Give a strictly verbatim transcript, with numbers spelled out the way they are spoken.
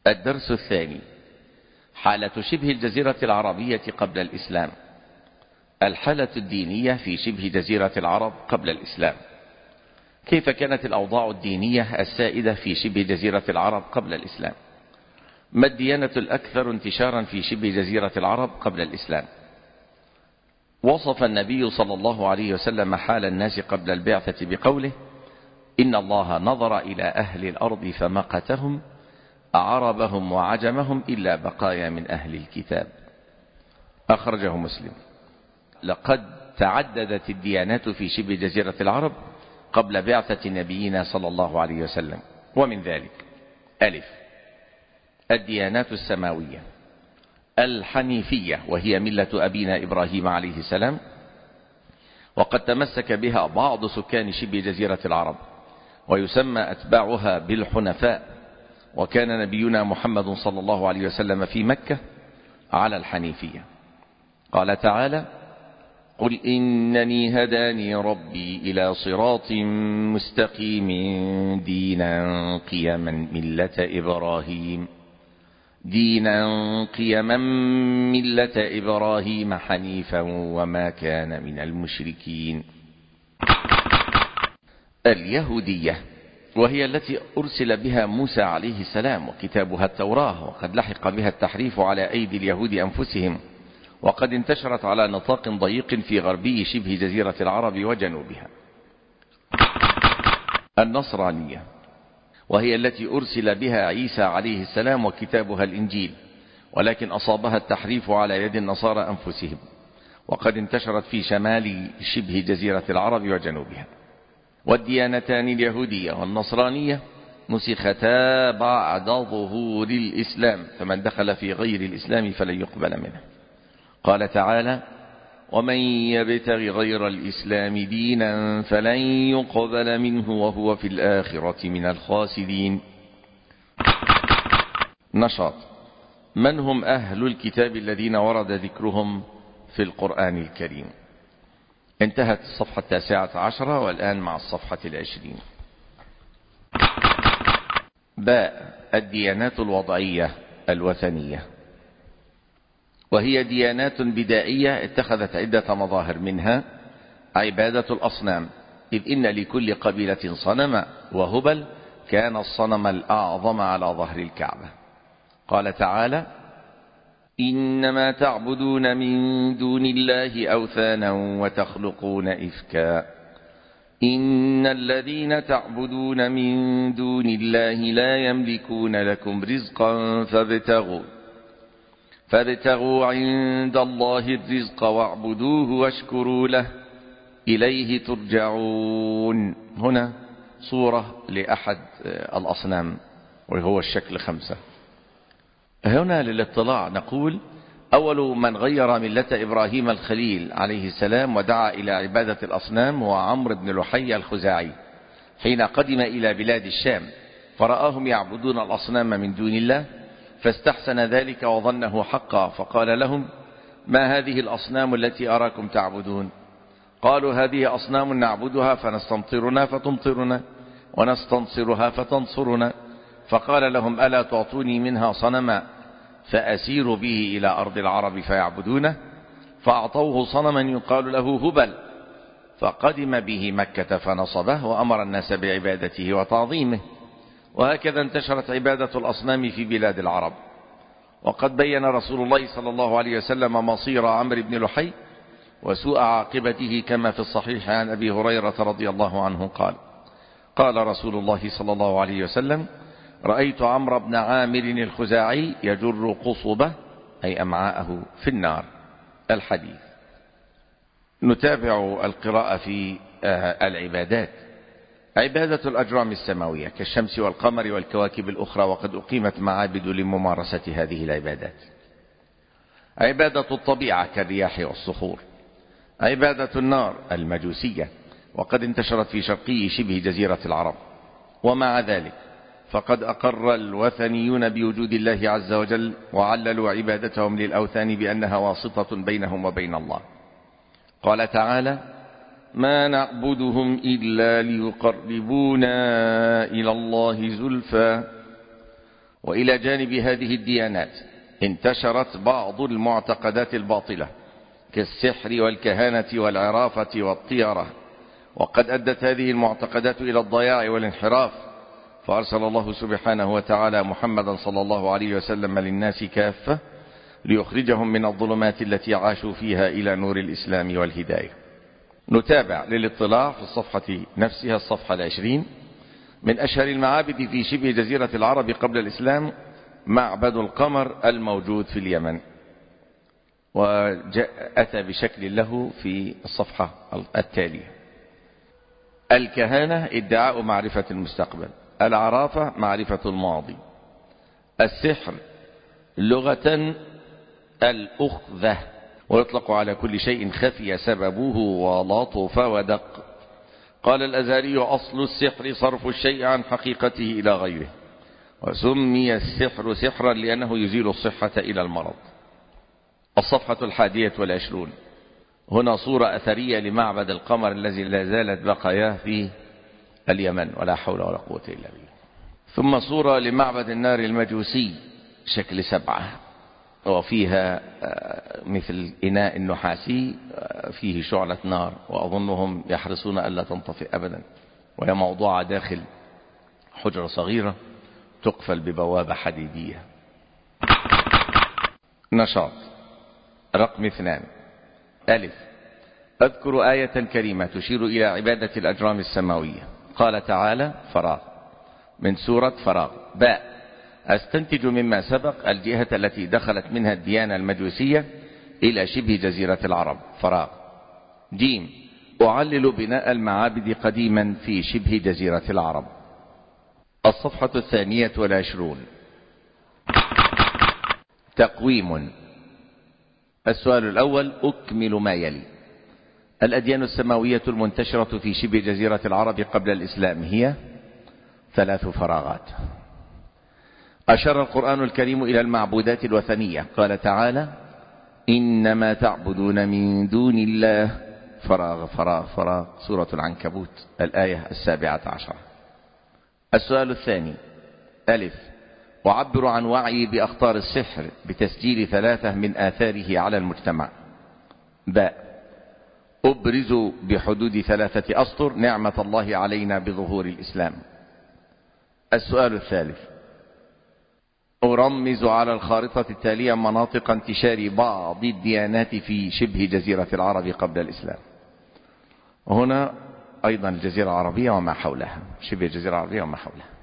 الدرس الثاني: حالة شبه الجزيرة العربية قبل الإسلام. الحالة الدينية في شبه جزيرة العرب قبل الإسلام. كيف كانت الأوضاع الدينية السائدة في شبه جزيرة العرب قبل الإسلام؟ ما الديانة الأكثر انتشارا في شبه جزيرة العرب قبل الإسلام؟ وصف النبي صلى الله عليه وسلم حال الناس قبل البعثة بقوله: إن الله نظر إلى أهل الأرض فمقتهم أعربهم وعجمهم إلا بقايا من أهل الكتاب. أخرجه مسلم. لقد تعددت الديانات في شبه جزيرة العرب قبل بعثة نبينا صلى الله عليه وسلم، ومن ذلك: ألف، الديانات السماوية الحنيفية، وهي ملة أبينا إبراهيم عليه السلام، وقد تمسك بها بعض سكان شبه جزيرة العرب، ويسمى أتباعها بالحنفاء. وكان نبينا محمد صلى الله عليه وسلم في مكة على الحنيفية. قال تعالى: قل إنني هداني ربي إلى صراط مستقيم دينا قيما ملة إبراهيم دينا قيما ملة إبراهيم حنيفا وما كان من المشركين. اليهودية، وهي التي أرسل بها موسى عليه السلام وكتابها التوراة، وقد لحق بها التحريف على أيدي اليهود أنفسهم، وقد انتشرت على نطاق ضيق في غربي شبه جزيرة العرب وجنوبها. النصرانية، وهي التي أرسل بها عيسى عليه السلام وكتابها الإنجيل، ولكن أصابها التحريف على يد النصارى أنفسهم، وقد انتشرت في شمال شبه جزيرة العرب وجنوبها. والديانتان اليهودية والنصرانية نسختا بعد ظهور الإسلام، فمن دخل في غير الإسلام فلن يقبل منه. قال تعالى: ومن يبتغ غير الإسلام دينا فلن يقبل منه وهو في الآخرة من الخاسرين. نشاط: من هم أهل الكتاب الذين ورد ذكرهم في القرآن الكريم؟ انتهت الصفحة التاسعة عشرة، والآن مع الصفحة العشرين. باء، الديانات الوضعية الوثنية، وهي ديانات بدائية اتخذت عدة مظاهر، منها عبادة الأصنام، إذ إن لكل قبيلة صنما، وهبل كان الصنم الأعظم على ظهر الكعبة. قال تعالى: إنما تعبدون من دون الله أوثانا وتخلقون إفكا إن الذين تعبدون من دون الله لا يملكون لكم رزقا فابتغوا فابتغوا عند الله الرزق واعبدوه واشكروا له إليه ترجعون. هنا صورة لأحد الأصنام، وهو الشكل خمسة. هنا للاطلاع نقول: أول من غير ملة إبراهيم الخليل عليه السلام ودعا إلى عبادة الأصنام هو عمرو بن لحي الخزاعي، حين قدم إلى بلاد الشام فرآهم يعبدون الأصنام من دون الله، فاستحسن ذلك وظنه حقا، فقال لهم: ما هذه الأصنام التي أراكم تعبدون؟ قالوا: هذه أصنام نعبدها فنستمطرنا فتمطرنا ونستنصرها فتنصرنا. فقال لهم: ألا تعطوني منها صنما فأسير به إلى أرض العرب فيعبدونه؟ فأعطوه صنما يقال له هبل، فقدم به مكة فنصبه وأمر الناس بعبادته وتعظيمه. وهكذا انتشرت عبادة الأصنام في بلاد العرب. وقد بين رسول الله صلى الله عليه وسلم مصير عمرو بن لحي وسوء عاقبته، كما في الصحيح عن أبي هريرة رضي الله عنه قال: قال رسول الله صلى الله عليه وسلم: رأيت عمرو بن عامر الخزاعي يجر قصبه، أي أمعاءه، في النار. الحديث. نتابع القراءة في العبادات. عبادة الأجرام السماوية كالشمس والقمر والكواكب الأخرى، وقد أقيمت معابد لممارسة هذه العبادات. عبادة الطبيعة كالرياح والصخور. عبادة النار المجوسية، وقد انتشرت في شرقي شبه جزيرة العرب. ومع ذلك فقد أقر الوثنيون بوجود الله عز وجل، وعللوا عبادتهم للأوثان بأنها واسطة بينهم وبين الله. قال تعالى: ما نعبدهم إلا ليقربونا إلى الله زلفى وإلى جانب هذه الديانات انتشرت بعض المعتقدات الباطلة كالسحر والكهانة والعرافة والطيرة، وقد أدت هذه المعتقدات إلى الضياع والانحراف، فأرسل الله سبحانه وتعالى محمدا صلى الله عليه وسلم للناس كافة ليخرجهم من الظلمات التي عاشوا فيها إلى نور الإسلام والهداية. نتابع للاطلاع في الصفحة نفسها، الصفحة العشرين. من أشهر المعابد في شبه جزيرة العرب قبل الإسلام معبد القمر الموجود في اليمن، وأتى بشكل له في الصفحة التالية. الكهانة ادعاء معرفة المستقبل، العرافة معرفة الماضي، السحر لغة الأخذة، ويطلق على كل شيء خفي سببه ولطف ودق. قال الأزهري: أصل السحر صرف الشيء عن حقيقته إلى غيره، وسمي السحر سحرا لأنه يزيل الصحة إلى المرض. الصفحة الحادية والعشرون. هنا صورة أثرية لمعبد القمر الذي لا زالت بقاياه في اليمن، ولا حول ولا قوة إلا بالله. ثم صورة لمعبد النار المجوسي شكل سبعة، وفيها مثل إناء النحاسي فيه شعلة نار، وأظنهم يحرصون ألا تنطفئ أبدا، وهي موضوعة داخل حجرة صغيرة تقفل ببوابة حديدية. نشاط رقم اثنان. ألف: أذكر آية كريمة تشير إلى عبادة الأجرام السماوية. قال تعالى: فراغ، من سورة فراغ. باء: أستنتج مما سبق الجهة التي دخلت منها الديانة المجوسية إلى شبه جزيرة العرب. فراغ. جيم: أعلل بناء المعابد قديما في شبه جزيرة العرب. الصفحة الثانية والعشرون. تقويم. السؤال الأول أكمل ما يلي. الأديان السماوية المنتشرة في شبه جزيرة العرب قبل الإسلام هي ثلاث فراغات. أشار القرآن الكريم إلى المعبودات الوثنية، قال تعالى: إنما تعبدون من دون الله. فراغ فراغ فراغ، سورة العنكبوت الآية السابعة عشر. السؤال الثاني. ألف: أعبر عن وعي بأخطار السحر بتسجيل ثلاثة من آثاره على المجتمع. باء: أبرز بحدود ثلاثة أسطر نعمة الله علينا بظهور الإسلام. السؤال الثالث. أرمز على الخارطة التالية مناطق انتشار بعض الديانات في شبه جزيرة العرب قبل الإسلام. هنا أيضا الجزيرة العربية وما حولها، شبه الجزيرة العربية وما حولها.